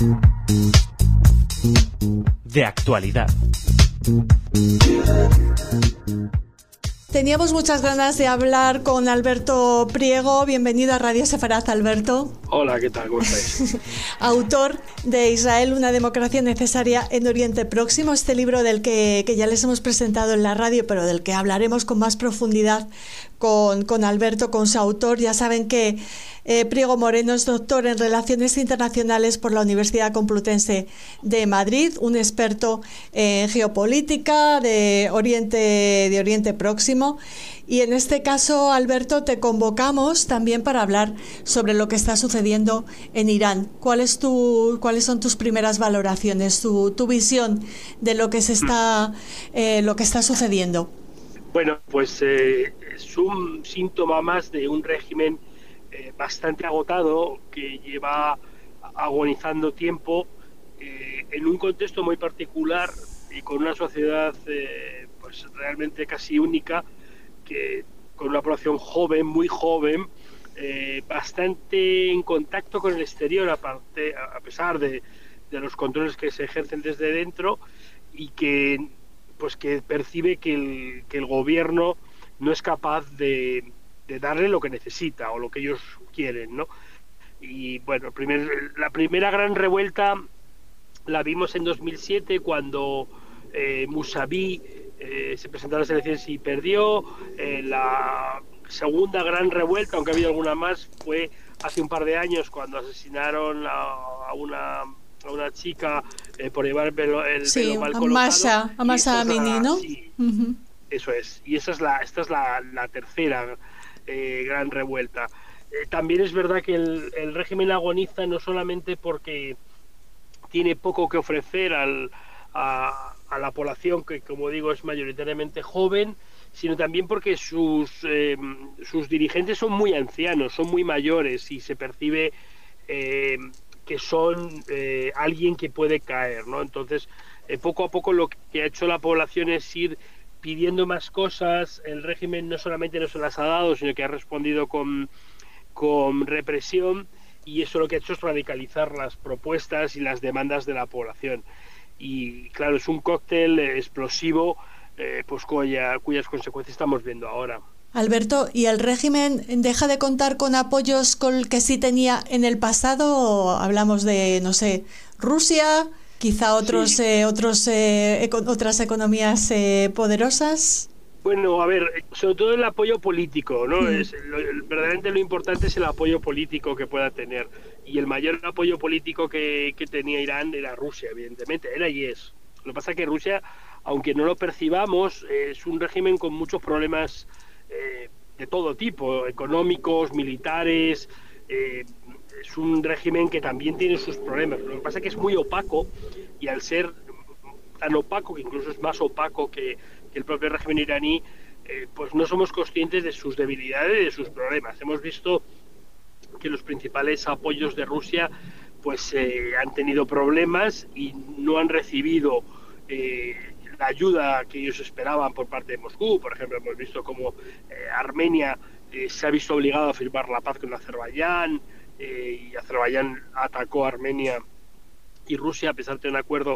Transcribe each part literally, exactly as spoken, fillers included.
De actualidad. Teníamos muchas ganas de hablar con Alberto Priego. Bienvenido a Radio Sefaraz, Alberto. Hola, ¿qué tal? ¿Cómo estáis? Autor de Israel, una democracia necesaria en Oriente Próximo, este libro del que, que ya les hemos presentado en la radio, pero del que hablaremos con más profundidad con, con Alberto, con su autor. Ya saben que eh, Priego Moreno es doctor en Relaciones Internacionales por la Universidad Complutense de Madrid, un experto en geopolítica de Oriente, de Oriente Próximo. Y en este caso, Alberto, te convocamos también para hablar sobre lo que está sucediendo en Irán. ¿Cuál es tu, ¿Cuáles son tus primeras valoraciones, tu, tu visión de lo que se está, eh, lo que está sucediendo? Bueno, pues eh, es un síntoma más de un régimen eh, bastante agotado que lleva agonizando tiempo eh, en un contexto muy particular y con una sociedad eh, pues realmente casi única, que con una población joven, muy joven, eh, bastante en contacto con el exterior, aparte, a pesar de, de los controles que se ejercen desde dentro, y que pues que percibe que el, que el gobierno no es capaz de, de darle lo que necesita o lo que ellos quieren, ¿no? Y bueno, primer, la primera gran revuelta la vimos en dos mil siete, cuando eh, Musavi Eh, se presentó a las elecciones y perdió. Eh, la segunda gran revuelta, aunque ha habido alguna más, fue hace un par de años, cuando asesinaron a, a, una, a una chica eh, por llevar el pelo, el sí, pelo mal a colocado. Masha, a Masha Amini, ¿no? Sí, uh-huh. Eso es. Y esa es la, esta es la, la tercera eh, gran revuelta. Eh, también es verdad que el, el régimen agoniza no solamente porque tiene poco que ofrecer al a a la población, que como digo es mayoritariamente joven, sino también porque sus eh, sus dirigentes son muy ancianos, son muy mayores, y se percibe eh, que son eh, alguien que puede caer, ¿no? Entonces, eh, poco a poco lo que ha hecho la población es ir pidiendo más cosas. El régimen no solamente no se las ha dado, sino que ha respondido con, con represión, y eso lo que ha hecho es radicalizar las propuestas y las demandas de la población. Y claro, es un cóctel explosivo eh, pues cuya, cuyas consecuencias estamos viendo ahora. Alberto, ¿y el régimen deja de contar con apoyos con el que sí tenía en el pasado? ¿O hablamos de, no sé, Rusia, quizá otros, sí. eh, otros, eh, eco- otras economías eh, poderosas? Bueno, a ver, sobre todo el apoyo político, ¿no? Mm. Es, lo, verdaderamente lo importante es el apoyo político que pueda tener. Y el mayor apoyo político que, que tenía Irán era Rusia, evidentemente, era y es. Lo que pasa es que Rusia, aunque no lo percibamos, es un régimen con muchos problemas eh, de todo tipo, económicos, militares. Eh, es un régimen que también tiene sus problemas. Lo que pasa es que es muy opaco, y al ser tan opaco, que incluso es más opaco que el propio régimen iraní, eh, pues no somos conscientes de sus debilidades y de sus problemas. Hemos visto que los principales apoyos de Rusia pues eh, han tenido problemas y no han recibido eh, la ayuda que ellos esperaban por parte de Moscú. Por ejemplo, hemos visto cómo eh, Armenia eh, se ha visto obligado a firmar la paz con Azerbaiyán, eh, y Azerbaiyán atacó a Armenia, y Rusia, a pesar de tener un acuerdo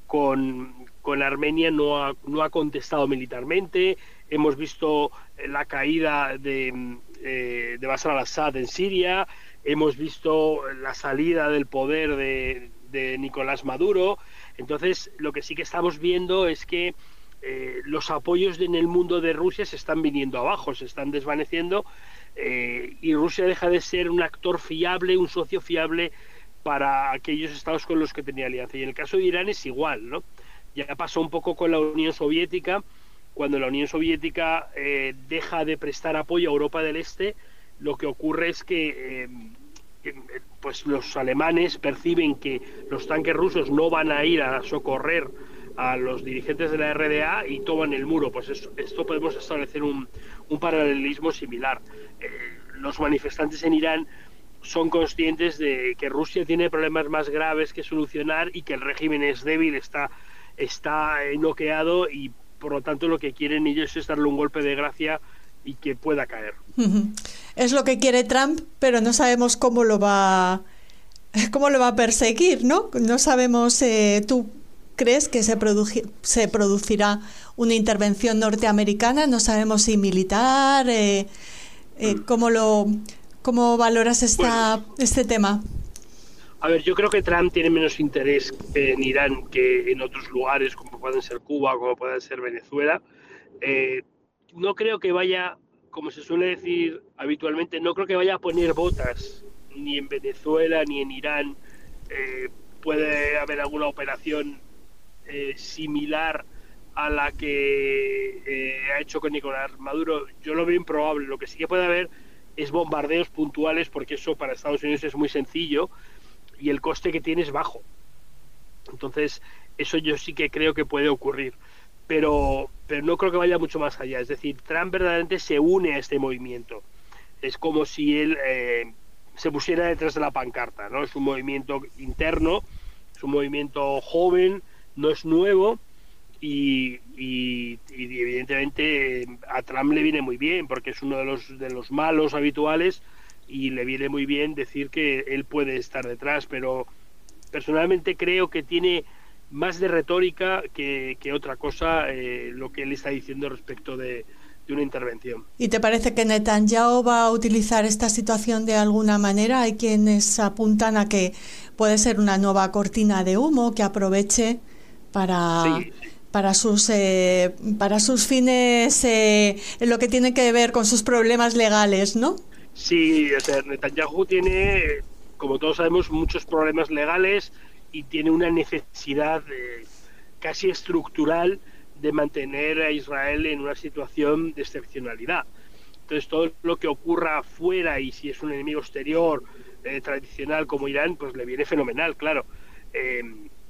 con, con Armenia, no ha, no ha contestado militarmente. Hemos visto la caída de, eh, de Bashar al-Assad en Siria, hemos visto la salida del poder de, de Nicolás Maduro. Entonces, lo que sí que estamos viendo es que eh, los apoyos de, en el mundo de Rusia se están viniendo abajo, se están desvaneciendo, eh, y Rusia deja de ser un actor fiable, un socio fiable para aquellos estados con los que tenía alianza. Y en el caso de Irán es igual, ¿no? Ya pasó un poco con la Unión Soviética. Cuando la Unión Soviética eh, deja de prestar apoyo a Europa del Este, lo que ocurre es que, eh, que pues los alemanes perciben que los tanques rusos no van a ir a socorrer a los dirigentes de la R D A y toman el muro. Pues eso, esto podemos establecer un, un paralelismo similar. Eh, los manifestantes en Irán son conscientes de que Rusia tiene problemas más graves que solucionar y que el régimen es débil, está, está noqueado, y por lo tanto lo que quieren ellos es darle un golpe de gracia y que pueda caer. Es lo que quiere Trump, pero no sabemos cómo lo va cómo lo va a perseguir, ¿no? No sabemos, eh, ¿tú crees que se, produ- se producirá una intervención norteamericana? No sabemos si militar, eh, eh, ¿cómo lo, cómo valoras esta, bueno, este tema? A ver, yo creo que Trump tiene menos interés en Irán que en otros lugares, como pueden ser Cuba, como pueden ser Venezuela. Eh, no creo que vaya, como se suele decir habitualmente, no creo que vaya a poner botas ni en Venezuela ni en Irán. Eh, puede haber alguna operación eh, similar a la que eh, ha hecho con Nicolás Maduro. Yo lo veo improbable. Lo que sí que puede haber es bombardeos puntuales, porque eso para Estados Unidos es muy sencillo y el coste que tiene es bajo. Entonces, eso yo sí que creo que puede ocurrir. Pero, pero no creo que vaya mucho más allá. Es decir, Trump verdaderamente se une a este movimiento. Es como si él eh, se pusiera detrás de la pancarta, ¿no? Es un movimiento interno, es un movimiento joven, no es nuevo, y, y, y evidentemente a Trump le viene muy bien, porque es uno de los, de los malos habituales, y le viene muy bien decir que él puede estar detrás, pero personalmente creo que tiene más de retórica que, que otra cosa eh, lo que él está diciendo respecto de, de una intervención. ¿Y te parece que Netanyahu va a utilizar esta situación de alguna manera? Hay quienes apuntan a que puede ser una nueva cortina de humo que aproveche para... Sí. para sus eh, para sus fines eh, en lo que tiene que ver con sus problemas legales, ¿no? Sí, o sea, Netanyahu tiene, como todos sabemos, muchos problemas legales y tiene una necesidad eh, casi estructural de mantener a Israel en una situación de excepcionalidad. Entonces, todo lo que ocurra afuera, y si es un enemigo exterior eh, tradicional como Irán, pues le viene fenomenal, claro. Eh,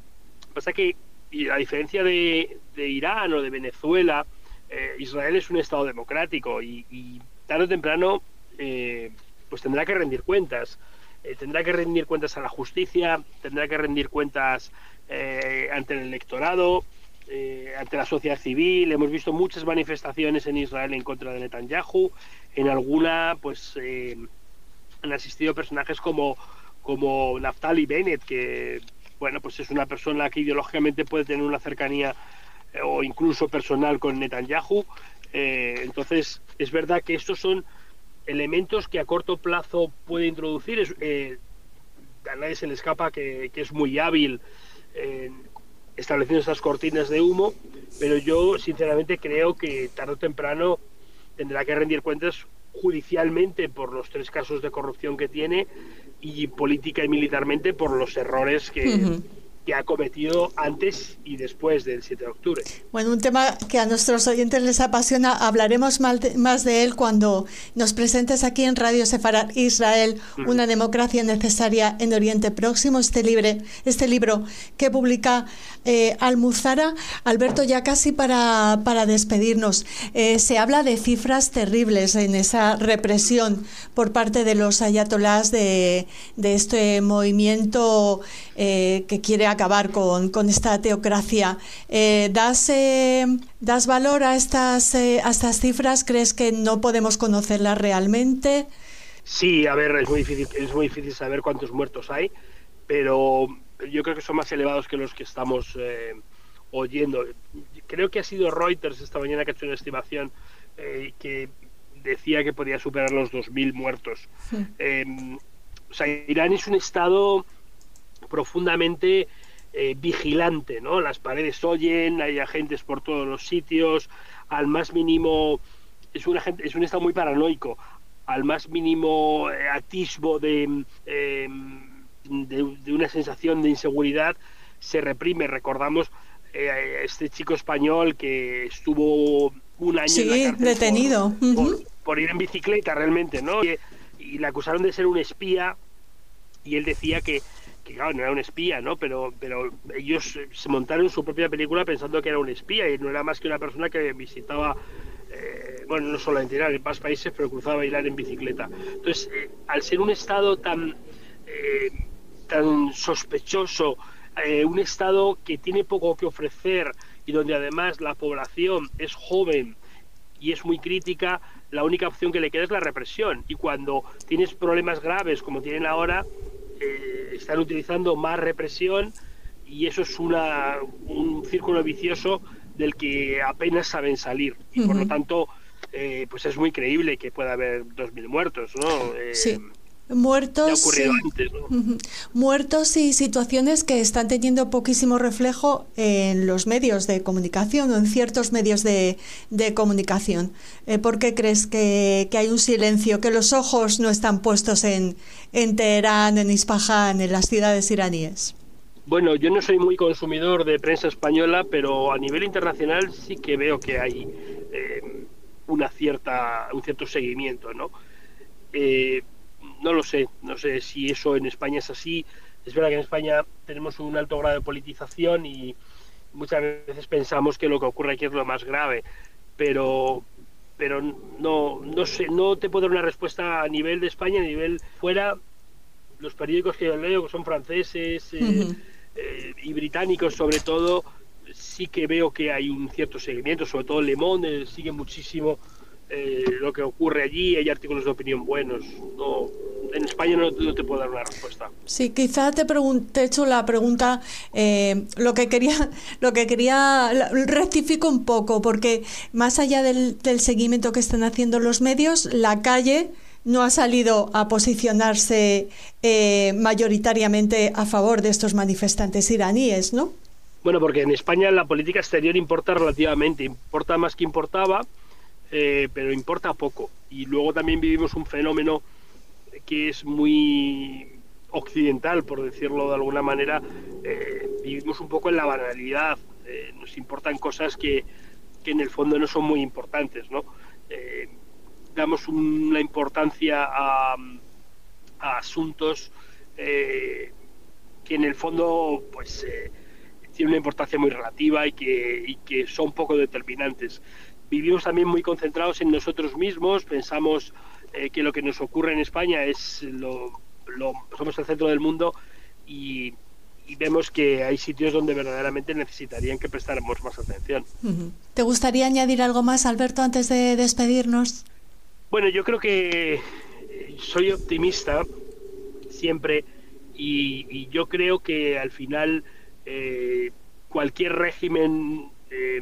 pasa que, y a diferencia de, de Irán o de Venezuela, eh, Israel es un estado democrático y, y tarde o temprano eh, pues tendrá que rendir cuentas. Eh, tendrá que rendir cuentas a la justicia, tendrá que rendir cuentas eh, ante el electorado, eh, ante la sociedad civil. Hemos visto muchas manifestaciones en Israel en contra de Netanyahu. En alguna, pues, eh, han asistido personajes como, como Naftali Bennett, que, bueno, pues es una persona que ideológicamente puede tener una cercanía eh, o incluso personal con Netanyahu. Eh, entonces, es verdad que estos son elementos que a corto plazo puede introducir. Es, eh, a nadie se le escapa que, que es muy hábil eh, estableciendo estas cortinas de humo, pero yo sinceramente creo que tarde o temprano tendrá que rendir cuentas judicialmente por los tres casos de corrupción que tiene y política y militarmente por los errores que... Uh-huh. que ha cometido antes y después del siete de octubre. Bueno, un tema que a nuestros oyentes les apasiona. Hablaremos más de él cuando nos presentes aquí en Radio Sefarad Israel, mm. una democracia necesaria en Oriente Próximo, este, libre, este libro que publica eh, Almuzara. Alberto, ya casi para, para despedirnos, eh, se habla de cifras terribles en esa represión por parte de los ayatolás de, de este movimiento eh, que quiere acabar con, con esta teocracia. Eh, ¿das, eh, ¿Das valor a estas, eh, a estas cifras? ¿Crees que no podemos conocerlas realmente? Sí, a ver, es muy difícil, es muy difícil saber cuántos muertos hay, pero yo creo que son más elevados que los que estamos eh, oyendo. Creo que ha sido Reuters esta mañana que ha hecho una estimación eh, que decía que podía superar los dos mil muertos. Sí. Eh, o sea, Irán es un estado profundamente eh, vigilante, ¿no? Las paredes oyen, hay agentes por todos los sitios, al más mínimo es un agente, es un estado muy paranoico, al más mínimo eh, atisbo de, eh, de de una sensación de inseguridad se reprime. Recordamos eh, este chico español que estuvo un año sí, en la cárcel detenido por, uh-huh. por, por ir en bicicleta realmente, ¿no? Y, y le acusaron de ser un espía y él decía que que claro, no era un espía, ¿no? Pero, pero ellos se montaron su propia película pensando que era un espía y no era más que una persona que visitaba, eh, bueno, no solo en Irán, en más países, pero cruzaba Irán en bicicleta. Entonces, eh, al ser un estado tan, eh, tan sospechoso, eh, un estado que tiene poco que ofrecer y donde además la población es joven y es muy crítica, la única opción que le queda es la represión. Y cuando tienes problemas graves como tienen ahora, eh, están utilizando más represión y eso es una, un círculo vicioso del que apenas saben salir. Y uh-huh. por lo tanto, eh, pues es muy creíble que pueda haber dos mil muertos, ¿no? Eh, sí. Muertos, ya ha ocurrido sí. antes, ¿no? Uh-huh. Muertos y situaciones que están teniendo poquísimo reflejo en los medios de comunicación o en ciertos medios de, de comunicación. Eh, ¿Por qué crees que, que hay un silencio, que los ojos no están puestos en, en Teherán, en Isfahan, en las ciudades iraníes? Bueno, yo no soy muy consumidor de prensa española, pero a nivel internacional sí que veo que hay eh, una cierta, un cierto seguimiento, ¿no? Eh, No lo sé, no sé si eso en España es así. Es verdad que en España tenemos un alto grado de politización y muchas veces pensamos que lo que ocurre aquí es lo más grave, pero pero no no sé, no te puedo dar una respuesta a nivel de España, a nivel fuera. Los periódicos que yo leo, que son franceses eh, uh-huh. eh, y británicos sobre todo, sí que veo que hay un cierto seguimiento, sobre todo Le Monde eh, sigue muchísimo Eh, lo que ocurre allí, hay artículos de opinión buenos. No, en España no, no te puedo dar una respuesta. Sí, quizá te, pregun- te he hecho la pregunta, eh, lo que quería, lo que quería, rectifico un poco, porque más allá del, del seguimiento que están haciendo los medios, la calle no ha salido a posicionarse eh, mayoritariamente a favor de estos manifestantes iraníes, ¿no? Bueno, porque en España la política exterior importa relativamente, importa más que importaba. Eh, pero importa poco. Y luego también vivimos un fenómeno que es muy occidental, por decirlo de alguna manera. Eh, vivimos un poco en la banalidad. Eh, nos importan cosas que, que en el fondo no son muy importantes, ¿no? Eh, damos una importancia a, a asuntos eh, que en el fondo pues eh, tienen una importancia muy relativa y que, y que son poco determinantes. Vivimos también muy concentrados en nosotros mismos, pensamos eh, que lo que nos ocurre en España es lo, lo somos el centro del mundo y, y vemos que hay sitios donde verdaderamente necesitarían que prestáramos más atención. ¿Te gustaría añadir algo más, Alberto, antes de despedirnos? Bueno, yo creo que soy optimista siempre y, y yo creo que al final eh, cualquier régimen eh,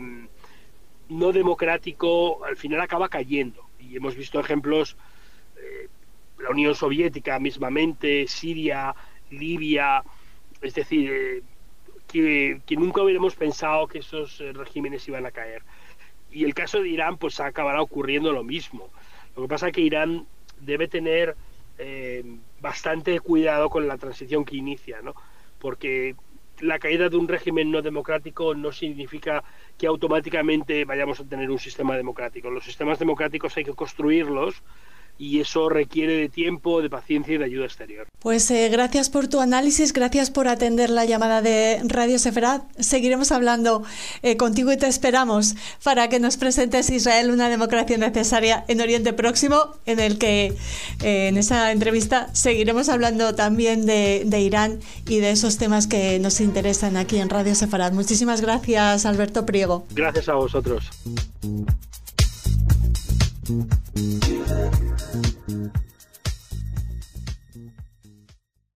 no democrático al final acaba cayendo y hemos visto ejemplos, eh, la Unión Soviética mismamente, Siria, Libia, es decir, eh, que, que nunca hubiéramos pensado que esos eh, regímenes iban a caer. Y el caso de Irán pues acabará ocurriendo lo mismo. Lo que pasa es que Irán debe tener eh, bastante cuidado con la transición que inicia, ¿no? Porque la caída de un régimen no democrático no significa que automáticamente vayamos a tener un sistema democrático. Los sistemas democráticos hay que construirlos y eso requiere de tiempo, de paciencia y de ayuda exterior. Pues eh, gracias por tu análisis, gracias por atender la llamada de Radio Sefarad. Seguiremos hablando eh, contigo y te esperamos para que nos presentes Israel, una democracia necesaria en Oriente Próximo, en el que eh, en esa entrevista seguiremos hablando también de, de Irán y de esos temas que nos interesan aquí en Radio Sefarad. Muchísimas gracias, Alberto Priego. Gracias a vosotros.